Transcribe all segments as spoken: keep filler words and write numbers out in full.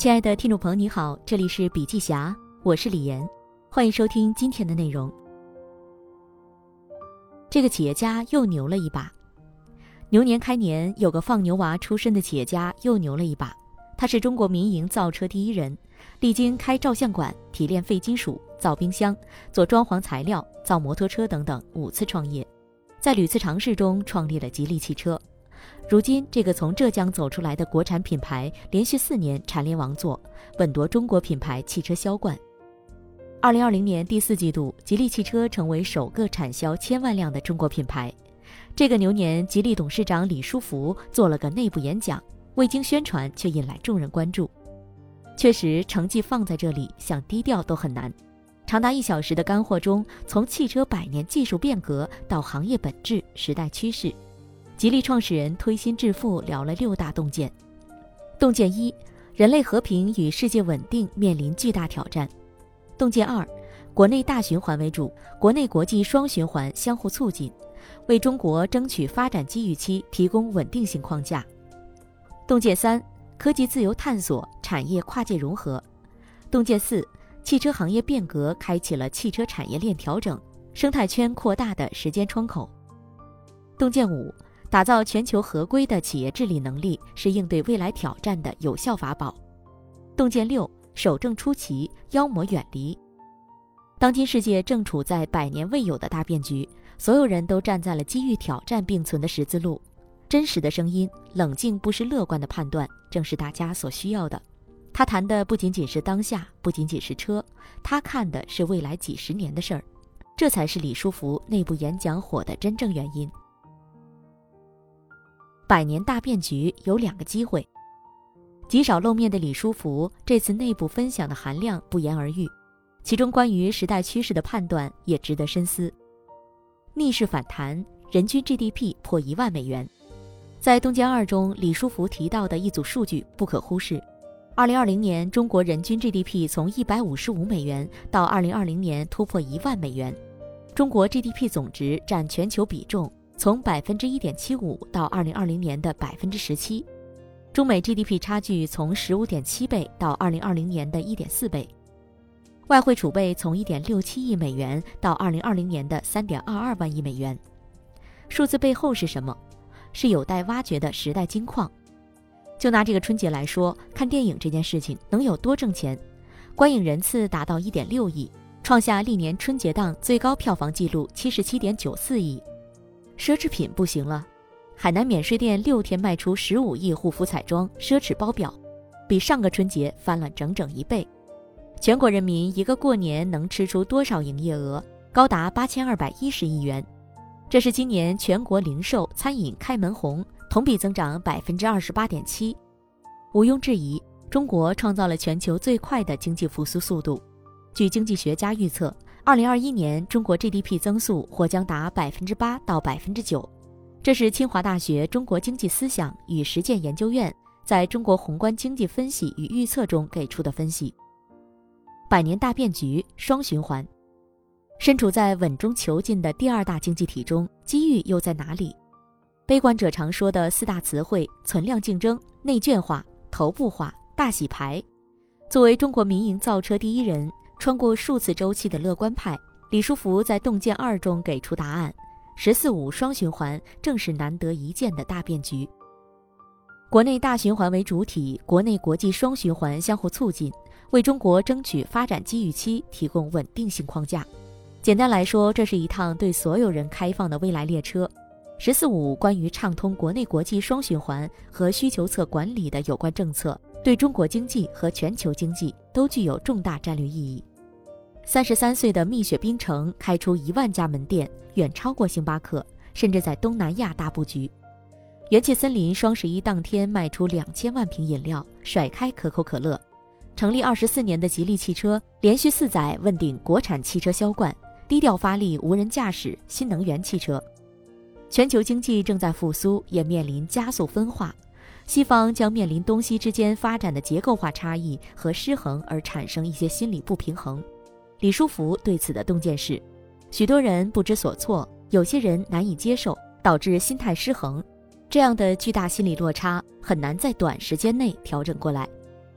亲爱的听众朋友你好，这里是笔记侠，我是李岩，欢迎收听今天的内容。这个企业家又牛了一把。牛年开年，有个放牛娃出身的企业家又牛了一把。他是中国民营造车第一人，历经开照相馆、提炼废金属、造冰箱、做装潢材料、造摩托车等等五次创业，在屡次尝试中创立了吉利汽车。如今，这个从浙江走出来的国产品牌连续四年蝉联王座，稳夺中国品牌汽车销冠。二零二零年第四季度，吉利汽车成为首个产销千万辆的中国品牌。这个牛年，吉利董事长李书福做了个内部演讲，未经宣传却引来众人关注。确实，成绩放在这里，想低调都很难。长达一小时的干货中，从汽车百年技术变革到行业本质、时代趋势，吉利创始人推心置腹聊了六大洞见。洞见一，人类和平与世界稳定面临巨大挑战。洞见二，国内大循环为主，国内国际双循环相互促进，为中国争取发展机遇期提供稳定性框架。洞见三，科技自由探索，产业跨界融合。洞见四，汽车行业变革开启了汽车产业链调整、生态圈扩大的时间窗口。洞见五，打造全球合规的企业治理能力是应对未来挑战的有效法宝。洞见六，守正出奇，妖魔远离。当今世界正处在百年未有的大变局，所有人都站在了机遇挑战并存的十字路。真实的声音，冷静不失乐观的判断，正是大家所需要的。他谈的不仅仅是当下，不仅仅是车，他看的是未来几十年的事儿。这才是李书福内部演讲火的真正原因。百年大变局有两个机会。极少露面的李书福这次内部分享的含量不言而喻，其中关于时代趋势的判断也值得深思。逆势反弹，人均 G D P 破一万美元。在洞见二中，李书福提到的一组数据不可忽视。二零二零年，中国人均 G D P 从一百五十五美元到二零二零年突破一万美元，中国 G D P 总值占全球比重从 百分之一点七五 到二零二零年的 百分之十七， 中美 G D P 差距从 十五点七倍到二零二零年的 一点四倍，外汇储备从 一点六七亿美元到二零二零年的 三点二二万亿美元。数字背后是什么？是有待挖掘的时代金矿。就拿这个春节来说，看电影这件事情能有多挣钱？观影人次达到 一点六亿，创下历年春节档最高票房纪录 七十七点九四亿。奢侈品不行了，海南免税店六天卖出十五亿护肤彩妆奢侈包表，比上个春节翻了整整一倍。全国人民一个过年能吃出多少营业额？高达八千二百一十亿元。这是今年全国零售餐饮开门红，同比增长 百分之二十八点七。 毋庸置疑，中国创造了全球最快的经济复苏速度。据经济学家预测，二零二一年中国 G D P 增速或将达 百分之八 到 百分之九。 这是清华大学中国经济思想与实践研究院在中国宏观经济分析与预测中给出的分析。百年大变局，双循环。身处在稳中求进的第二大经济体中，机遇又在哪里？悲观者常说的四大词汇：存量竞争、内卷化、头部化、大洗牌。作为中国民营造车第一人，穿过数次周期的乐观派，李书福在洞见二中给出答案：十四五双循环正是难得一见的大变局。国内大循环为主体，国内国际双循环相互促进，为中国争取发展机遇期提供稳定性框架。简单来说，这是一趟对所有人开放的未来列车。十四五关于畅通国内国际双循环和需求侧管理的有关政策，对中国经济和全球经济都具有重大战略意义。三十三岁的蜜雪冰城开出一万家门店，远超过星巴克，甚至在东南亚大布局。元气森林双十一当天卖出两千万瓶饮料，甩开可口可乐。成立二十四年的吉利汽车连续四载问鼎国产汽车销冠，低调发力无人驾驶、新能源汽车。全球经济正在复苏，也面临加速分化。西方将面临东西之间发展的结构化差异和失衡而产生一些心理不平衡。李书福对此的洞见是，许多人不知所措，有些人难以接受，导致心态失衡。这样的巨大心理落差很难在短时间内调整过来。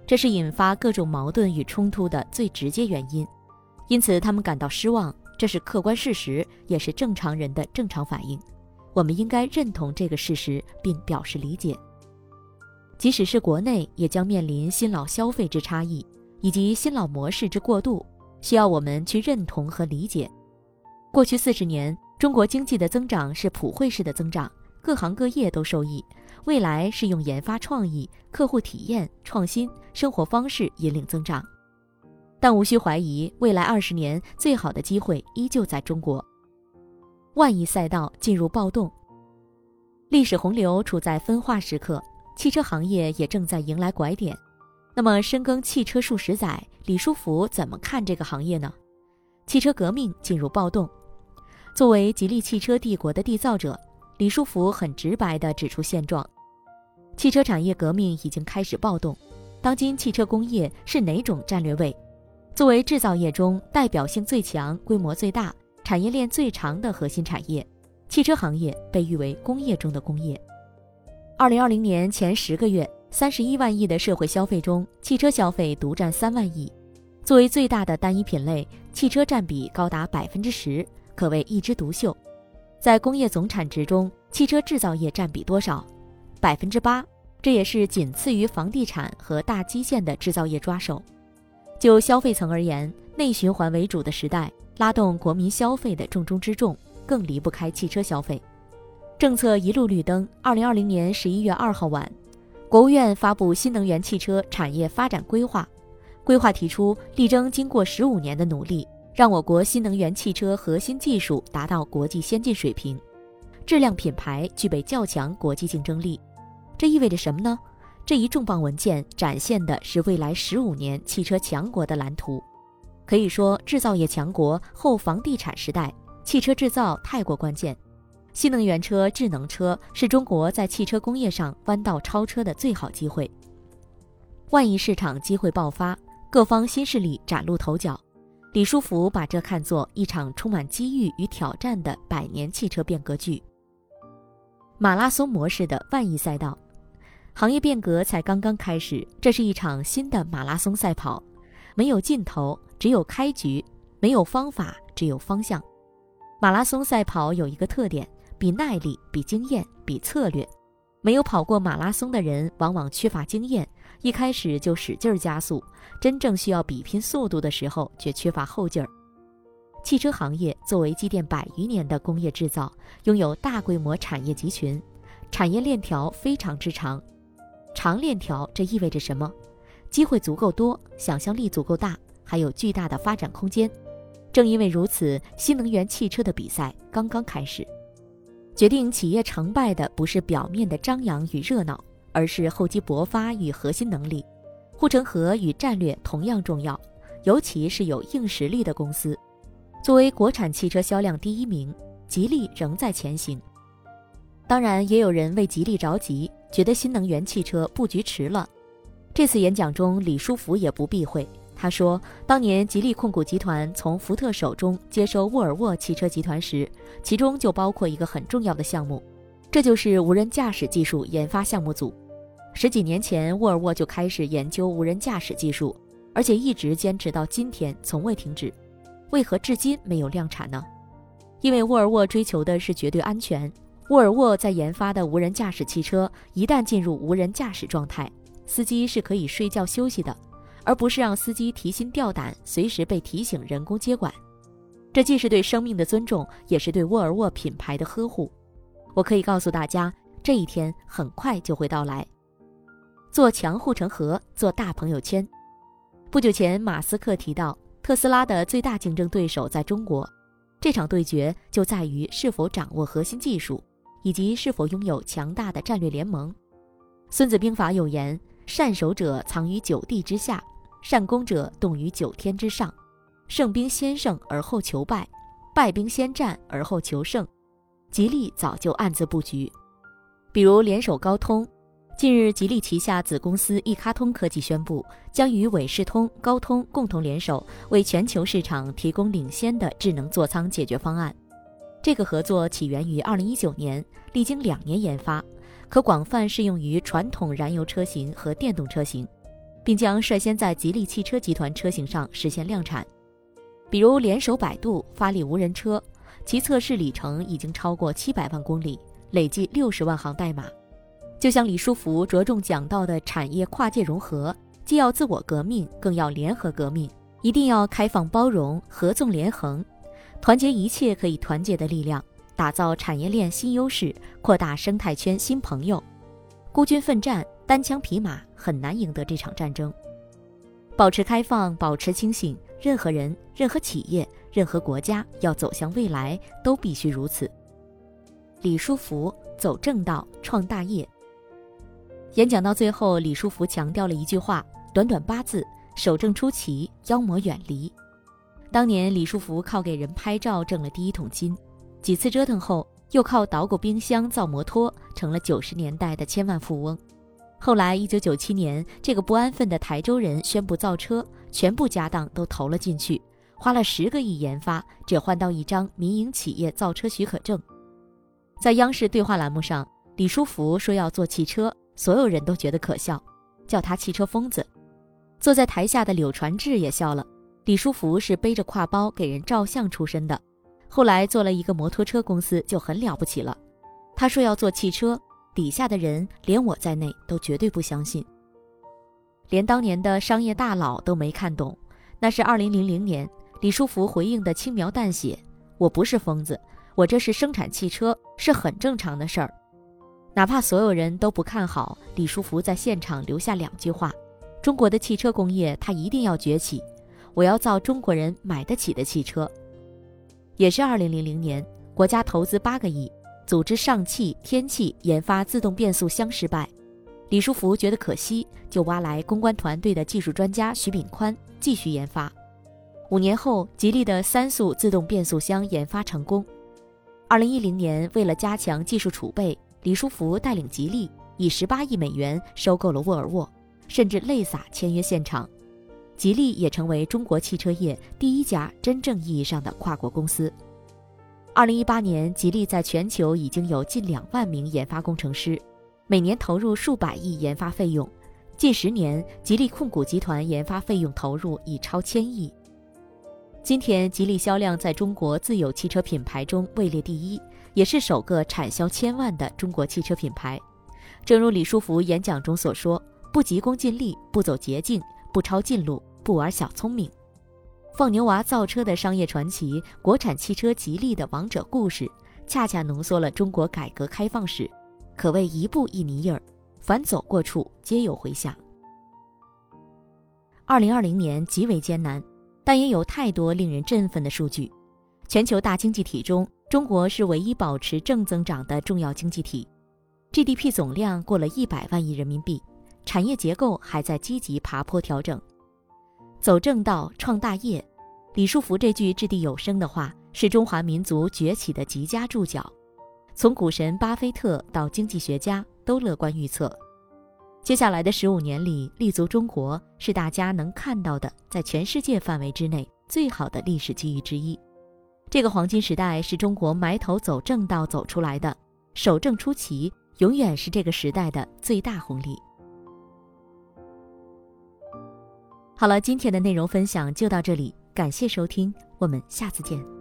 这是引发各种矛盾与冲突的最直接原因，因此他们感到失望，这是客观事实，也是正常人的正常反应。我们应该认同这个事实，并表示理解。即使是国内，也将面临新老消费之差异，以及新老模式之过渡，需要我们去认同和理解。过去四十年，中国经济的增长是普惠式的增长，各行各业都受益。未来是用研发创意、客户体验、创新、生活方式引领增长。但无需怀疑，未来二十年最好的机会依旧在中国。万亿赛道进入暴动，历史洪流处在分化时刻，汽车行业也正在迎来拐点。那么深耕汽车数十载，李书福怎么看这个行业呢？汽车革命进入暴动。作为吉利汽车帝国的缔造者，李书福很直白地指出现状：汽车产业革命已经开始暴动。当今汽车工业是哪种战略位？作为制造业中代表性最强、规模最大、产业链最长的核心产业，汽车行业被誉为工业中的工业。二零二零年前十个月，三十一万亿的社会消费中，汽车消费独占三万亿。作为最大的单一品类，汽车占比高达百分之十，可谓一枝独秀。在工业总产值中，汽车制造业占比多少？百分之八，这也是仅次于房地产和大基建的制造业抓手。就消费层而言，内循环为主的时代，拉动国民消费的重中之重，更离不开汽车消费。政策一路绿灯。二零二零年十一月二号晚，国务院发布新能源汽车产业发展规划。规划提出，力争经过十五年的努力，让我国新能源汽车核心技术达到国际先进水平，质量品牌具备较强国际竞争力。这意味着什么呢？这一重磅文件展现的是未来十五年汽车强国的蓝图。可以说，制造业强国后房地产时代，汽车制造太过关键。新能源车、智能车是中国在汽车工业上弯道超车的最好机会。万亿市场机会爆发，各方新势力崭露头角。李书福把这看作一场充满机遇与挑战的百年汽车变革剧。马拉松模式的万亿赛道，行业变革才刚刚开始，这是一场新的马拉松赛跑，没有尽头，只有开局；没有方法，只有方向。马拉松赛跑有一个特点，比耐力，比经验，比策略。没有跑过马拉松的人往往缺乏经验，一开始就使劲加速，真正需要比拼速度的时候却缺乏后劲儿。汽车行业作为积淀百余年的工业制造，拥有大规模产业集群，产业链条非常之长。长链条这意味着什么？机会足够多，想象力足够大，还有巨大的发展空间。正因为如此，新能源汽车的比赛刚刚开始。决定企业成败的不是表面的张扬与热闹，而是厚积薄发与核心能力。护城河与战略同样重要，尤其是有硬实力的公司。作为国产汽车销量第一名，吉利仍在前行。当然，也有人为吉利着急，觉得新能源汽车布局迟了。这次演讲中，李书福也不避讳。他说，当年吉利控股集团从福特手中接收沃尔沃汽车集团时，其中就包括一个很重要的项目，这就是无人驾驶技术研发项目组。十几年前，沃尔沃就开始研究无人驾驶技术，而且一直坚持到今天，从未停止。为何至今没有量产呢？因为沃尔沃追求的是绝对安全。沃尔沃在研发的无人驾驶汽车，一旦进入无人驾驶状态，司机是可以睡觉休息的，而不是让司机提心吊胆，随时被提醒人工接管。这既是对生命的尊重，也是对沃尔沃品牌的呵护。我可以告诉大家，这一天很快就会到来。做强护城河，做大朋友圈。不久前，马斯克提到，特斯拉的最大竞争对手在中国，这场对决就在于是否掌握核心技术，以及是否拥有强大的战略联盟。孙子兵法有言，善守者藏于九地之下，善攻者动于九天之上。胜兵先胜而后求败，败兵先战而后求胜。吉利早就暗自布局，比如联手高通。近日，吉利旗下子公司易卡通科技宣布，将与伟仕通、高通共同联手，为全球市场提供领先的智能座舱解决方案。这个合作起源于二零一九年，历经两年研发，可广泛适用于传统燃油车型和电动车型。 并将率先在吉利汽车集团车型上实现量产。比如联手百度发力无人车，其测试里程已经超过七百万公里，累计六十万行代码。就像李书福着重讲到的产业跨界融合，既要自我革命，更要联合革命，一定要开放包容、合纵连横，团结一切可以团结的力量，打造产业链新优势，扩大生态圈新朋友。孤军奋战，单枪匹马很难赢得这场战争。保持开放，保持清醒，任何人、任何企业、任何国家要走向未来，都必须如此。李书福走正道，创大业。演讲到最后，李书福强调了一句话，短短八字：守正出奇，妖魔远离。当年李书福靠给人拍照挣了第一桶金，几次折腾后，又靠捣鼓冰箱造摩托，成了九十年代的千万富翁。后来一九九七年，这个不安分的台州人宣布造车，全部家当都投了进去，花了十个亿研发，只换到一张民营企业造车许可证。在央视对话栏目上，李书福说要做汽车，所有人都觉得可笑，叫他汽车疯子。坐在台下的柳传志也笑了，李书福是背着挎包给人照相出身的，后来做了一个摩托车公司就很了不起了。他说要做汽车，底下的人连我在内都绝对不相信，连当年的商业大佬都没看懂。那是二零零零年，李书福回应的轻描淡写，我不是疯子，我这是生产汽车，是很正常的事儿。哪怕所有人都不看好，李书福在现场留下两句话：中国的汽车工业它一定要崛起，我要造中国人买得起的汽车。也是二零零零年，国家投资八个亿，组织上汽、天汽研发自动变速箱失败，李书福觉得可惜，就挖来公关团队的技术专家徐炳宽继续研发。五年后，吉利的三速自动变速箱研发成功。二零一零年，为了加强技术储备，李书福带领吉利以十八亿美元收购了沃尔沃，甚至泪洒签约现场。吉利也成为中国汽车业第一家真正意义上的跨国公司。二零一八年，吉利在全球已经有近两万名研发工程师，每年投入数百亿研发费用。近十年，吉利控股集团研发费用投入已超千亿。今天，吉利销量在中国自有汽车品牌中位列第一，也是首个产销千万的中国汽车品牌。正如李书福演讲中所说，不急功近利，不走捷径，不抄近路，不玩小聪明。放牛娃造车的商业传奇，国产汽车吉利的王者故事，恰恰浓缩了中国改革开放史，可谓一步一泥印儿，凡走过处皆有回响。二零二零年极为艰难，但也有太多令人振奋的数据。全球大经济体中，中国是唯一保持正增长的重要经济体， G D P 总量过了一百万亿人民币，产业结构还在积极爬坡调整。走正道，创大业，李书福这句掷地有声的话，是中华民族崛起的极佳注脚。从股神巴菲特到经济学家都乐观预测，接下来的十五年里，立足中国是大家能看到的在全世界范围之内最好的历史机遇之一。这个黄金时代是中国埋头走正道走出来的，守正出奇永远是这个时代的最大红利。好了，今天的内容分享就到这里，感谢收听，我们下次见。